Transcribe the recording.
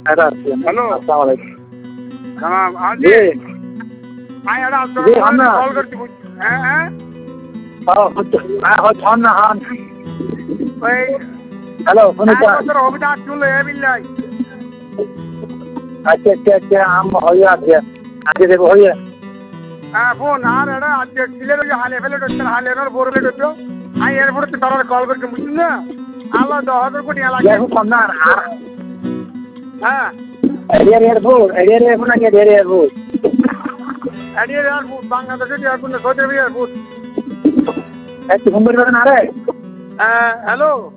hello अस्सलाम वालेकुम तमाम हाँ जी जी हाँ यार आप जी हम ना कॉल करती हैं हैं हम ना हम ওই হ্যালো শুনেছেন এক বছর হবে না চুল হয়ে বিল্লাই আচ্ছা আচ্ছা আচ্ছা আম হয়ে আছে আজকে দেখো হয়ে হ্যাঁ ফোন আর এটা আজকে ছিলেন ওই হালে ফেলে করতেন হালে এনার বড় ফেলে করতো আমি এরপরে তো তারা কল করতে বুঝছেন না আল্লাহ 10,000 কোটি লাগে দেখো সন্ধান আর হ্যাঁ এরিয়ার এয়ারপোর্ট নাকি এরিয়ার এয়ারপোর্ট এডিয়ার এয়ারপোর্ট বাংলাদেশের এয়ারপোর্ট না সৌদি আরবের এয়ারপোর্ট একটু ফোন করে না রে হ্যালো